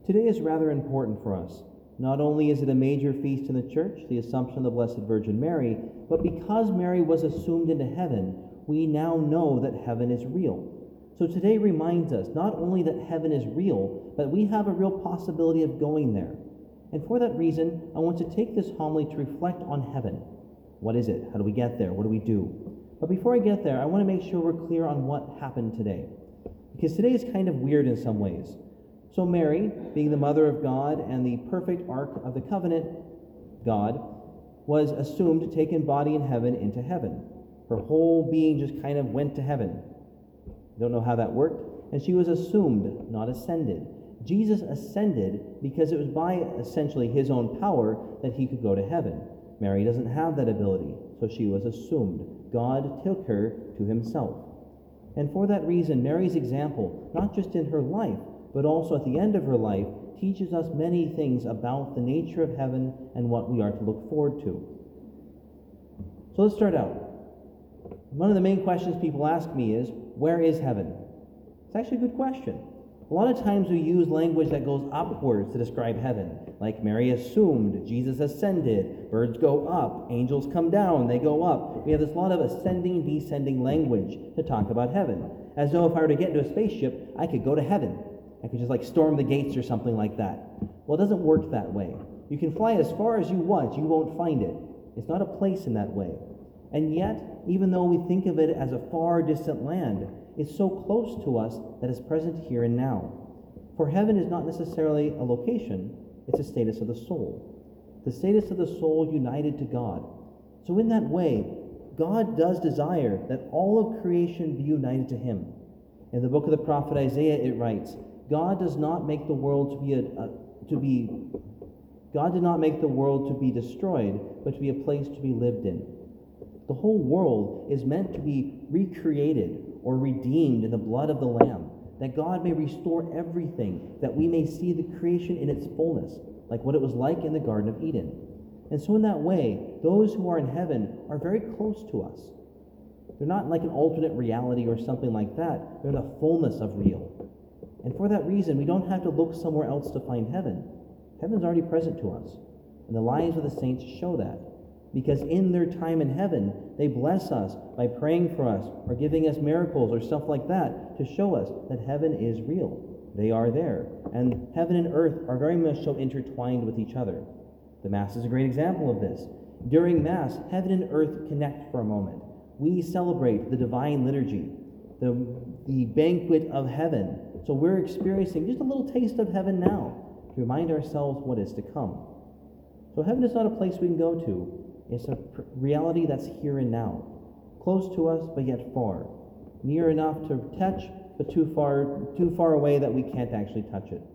Today is rather important for us. Not only is it a major feast in the church, the Assumption of the Blessed Virgin Mary, but because Mary was assumed into heaven, we now know that heaven is real. So today reminds us not only that heaven is real, but we have a real possibility of going there. And for that reason, I want to take this homily to reflect on heaven. What is it? How do we get there? What do we do? But before I get there, I want to make sure we're clear on what happened today. Because today is kind of weird in some ways. So Mary, being the mother of God and the perfect ark of the covenant, God, was assumed, taken body in heaven into heaven. Her whole being just kind of went to heaven. Don't know how that worked. And she was assumed, not ascended. Jesus ascended because it was by essentially his own power that he could go to heaven. Mary doesn't have that ability, so she was assumed. God took her to himself. And for that reason, Mary's example, not just in her life, but also at the end of her life, teaches us many things about the nature of heaven and what we are to look forward to. So let's start out. One of the main questions people ask me is, where is heaven? It's actually a good question. A lot of times we use language that goes upwards to describe heaven, like Mary assumed, Jesus ascended, birds go up, angels come down, they go up. We have this lot of ascending, descending language to talk about heaven, as though if I were to get into a spaceship, I could go to heaven. I could just storm the gates or something like that. Well, it doesn't work that way. You can fly as far as you want, you won't find it. It's not a place in that way. And yet, even though we think of it as a far distant land, it's so close to us that it's present here and now. For heaven is not necessarily a location, it's a status of the soul. The status of the soul united to God. So in that way, God does desire that all of creation be united to him. In the book of the prophet Isaiah, it writes, God did not make the world to be destroyed, but to be a place to be lived in. The whole world is meant to be recreated or redeemed in the blood of the Lamb, that God may restore everything, that we may see the creation in its fullness, like what it was like in the Garden of Eden. And so in that way, those who are in heaven are very close to us. They're not like an alternate reality or something like that. They're the fullness of real. And for that reason, we don't have to look somewhere else to find heaven. Heaven's already present to us. And the lives of the saints show that. Because in their time in heaven, they bless us by praying for us or giving us miracles or stuff like that to show us that heaven is real. They are there. And heaven and earth are very much so intertwined with each other. The Mass is a great example of this. During Mass, heaven and earth connect for a moment. We celebrate the divine liturgy, the banquet of heaven. So we're experiencing just a little taste of heaven now to remind ourselves what is to come. So heaven is not a place we can go to. It's a reality that's here and now, close to us but yet far, near enough to touch but too far away that we can't actually touch it.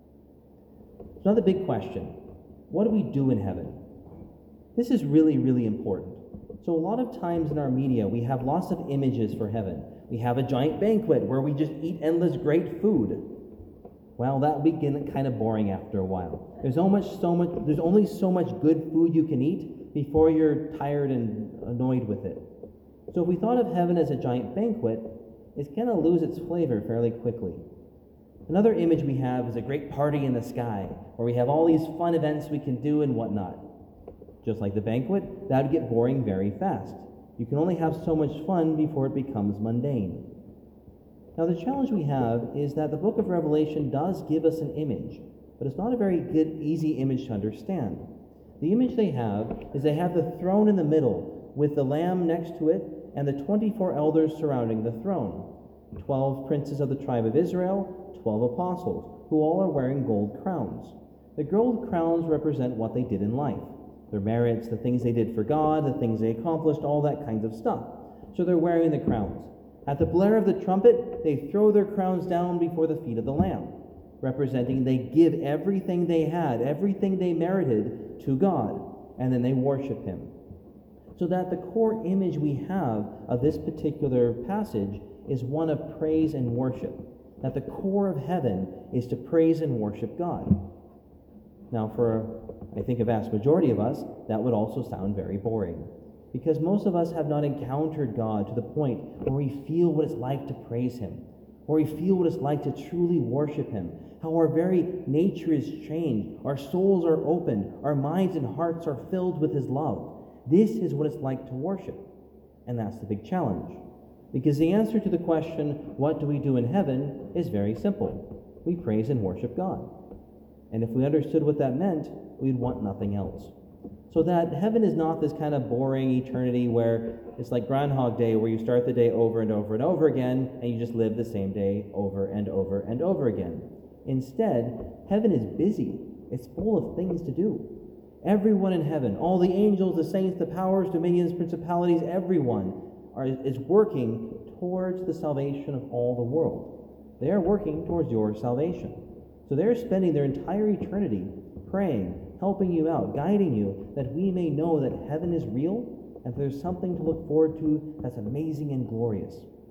So now the big question, what do we do in heaven? This is really, really important. So a lot of times in our media, we have lots of images for heaven. We have a giant banquet where we just eat endless great food. Well, that would get kind of boring after a while. There's only so much good food you can eat before you're tired and annoyed with it. So if we thought of heaven as a giant banquet, it's going to lose its flavor fairly quickly. Another image we have is a great party in the sky, where we have all these fun events we can do and whatnot. Just like the banquet, that would get boring very fast. You can only have so much fun before it becomes mundane. Now the challenge we have is that the book of Revelation does give us an image, but it's not a very good, easy image to understand. The image they have is they have the throne in the middle with the Lamb next to it and the 24 elders surrounding the throne, 12 princes of the tribe of Israel, 12 apostles, who all are wearing gold crowns. The gold crowns represent what they did in life, their merits, the things they did for God, the things they accomplished, all that kinds of stuff. So they're wearing the crowns. At the blare of the trumpet, they throw their crowns down before the feet of the Lamb, representing they give everything they had, everything they merited to God, and then they worship him. So that the core image we have of this particular passage is one of praise and worship. That the core of heaven is to praise and worship God. Now I think a vast majority of us, that would also sound very boring. Because most of us have not encountered God to the point where we feel what it's like to praise him. where we feel what it's like to truly worship him, how our very nature is changed, our souls are opened, our minds and hearts are filled with his love. This is what it's like to worship. And that's the big challenge. Because the answer to the question, what do we do in heaven, is very simple. We praise and worship God. And if we understood what that meant, we'd want nothing else. So that heaven is not this kind of boring eternity where it's like Groundhog Day, where you start the day over and over and over again, and you just live the same day over and over and over again. Instead, heaven is busy. It's full of things to do. Everyone in heaven, all the angels, the saints, the powers, dominions, principalities, everyone is working towards the salvation of all the world. They are working towards your salvation. So they're spending their entire eternity praying, helping you out, guiding you, that we may know that heaven is real and there's something to look forward to that's amazing and glorious.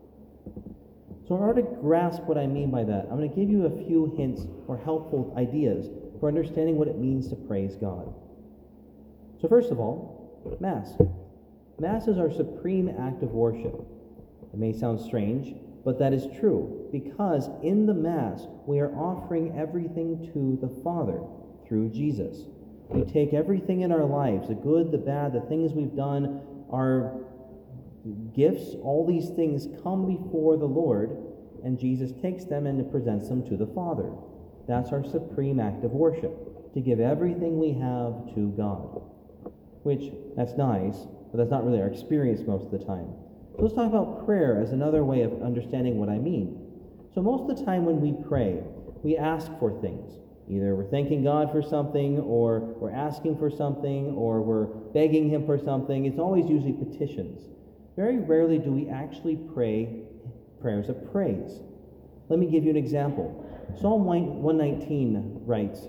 So in order to grasp what I mean by that, I'm going to give you a few hints or helpful ideas for understanding what it means to praise God. So first of all, Mass. Mass is our supreme act of worship. It may sound strange, but that is true, because in the Mass, we are offering everything to the Father through Jesus. We take everything in our lives, the good, the bad, the things we've done, our gifts, all these things come before the Lord, and Jesus takes them and presents them to the Father. That's our supreme act of worship, to give everything we have to God. Which, that's nice, but that's not really our experience most of the time. So let's talk about prayer as another way of understanding what I mean. So most of the time when we pray, we ask for things. Either we're thanking God for something, or we're asking for something, or we're begging him for something. It's always usually petitions. Very rarely do we actually pray prayers of praise. Let me give you an example. Psalm 119 writes,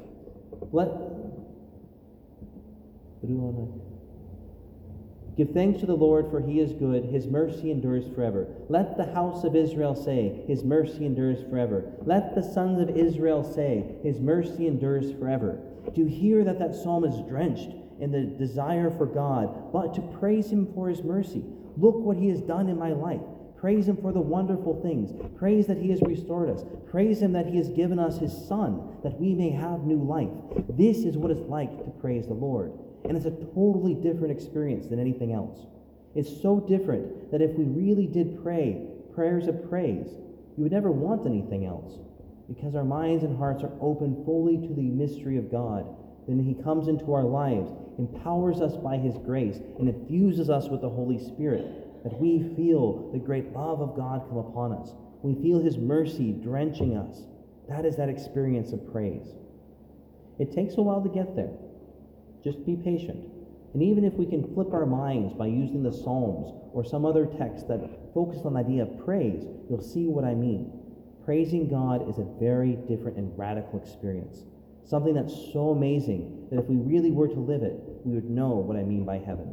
Give thanks to the Lord, for he is good. His mercy endures forever. Let the house of Israel say, his mercy endures forever. Let the sons of Israel say, his mercy endures forever. Do you hear that psalm is drenched in the desire for God, but to praise him for his mercy? Look what he has done in my life. Praise him for the wonderful things. Praise that he has restored us. Praise him that he has given us his Son, that we may have new life. This is what it's like to praise the Lord. And it's a totally different experience than anything else. It's so different that if we really did pray prayers of praise, you would never want anything else, because our minds and hearts are open fully to the mystery of God. Then he comes into our lives, empowers us by his grace, and infuses us with the Holy Spirit, that we feel the great love of God come upon us. We feel his mercy drenching us. That is that experience of praise. It takes a while to get there. Just be patient. And even if we can flip our minds by using the Psalms or some other text that focus on the idea of praise, you'll see what I mean. Praising God is a very different and radical experience. Something that's so amazing that if we really were to live it, we would know what I mean by heaven.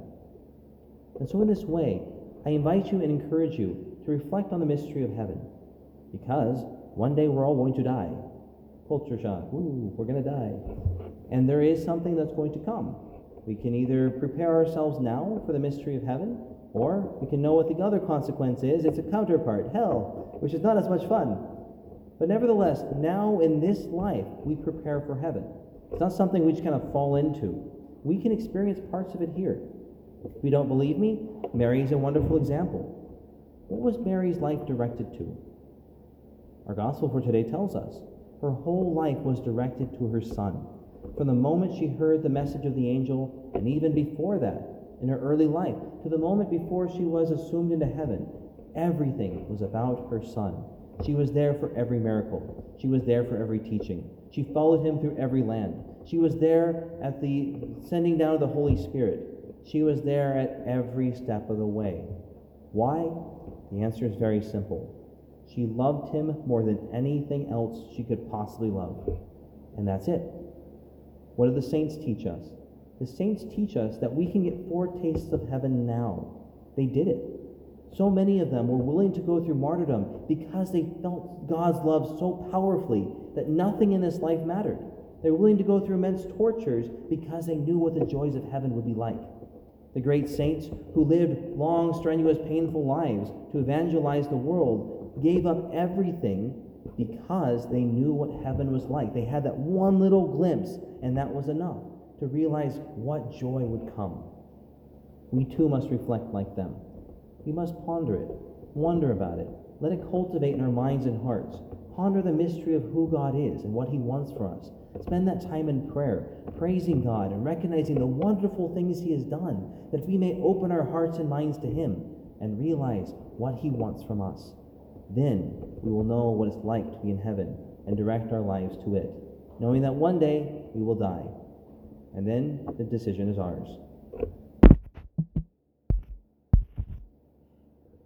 And so in this way, I invite you and encourage you to reflect on the mystery of heaven. Because one day we're all going to die. Culture shock. Ooh, we're going to die. And there is something that's going to come. We can either prepare ourselves now for the mystery of heaven, or we can know what the other consequence is. It's a counterpart, hell, which is not as much fun. But nevertheless, now in this life, we prepare for heaven. It's not something we just kind of fall into. We can experience parts of it here. If you don't believe me, Mary is a wonderful example. What was Mary's life directed to? Our gospel for today tells us her whole life was directed to her Son. From the moment she heard the message of the angel, and even before that, in her early life, to the moment before she was assumed into heaven, everything was about her Son. She was there for every miracle. She was there for every teaching. She followed him through every land. She was there at the sending down of the Holy Spirit. She was there at every step of the way. Why? The answer is very simple. She loved him more than anything else she could possibly love. And that's it. What do the saints teach us? The saints teach us that we can get foretastes of heaven now. They did it. So many of them were willing to go through martyrdom because they felt God's love so powerfully that nothing in this life mattered. They were willing to go through immense tortures because they knew what the joys of heaven would be like. The great saints who lived long, strenuous, painful lives to evangelize the world gave up everything because they knew what heaven was like. They had that one little glimpse, and that was enough to realize what joy would come. We too must reflect like them. We must ponder it, wonder about it, let it cultivate in our minds and hearts. Ponder the mystery of who God is and what he wants for us. Spend that time in prayer, praising God and recognizing the wonderful things he has done, that we may open our hearts and minds to him and realize what he wants from us. Then we will know what it's like to be in heaven and direct our lives to it, knowing that one day we will die. And then the decision is ours.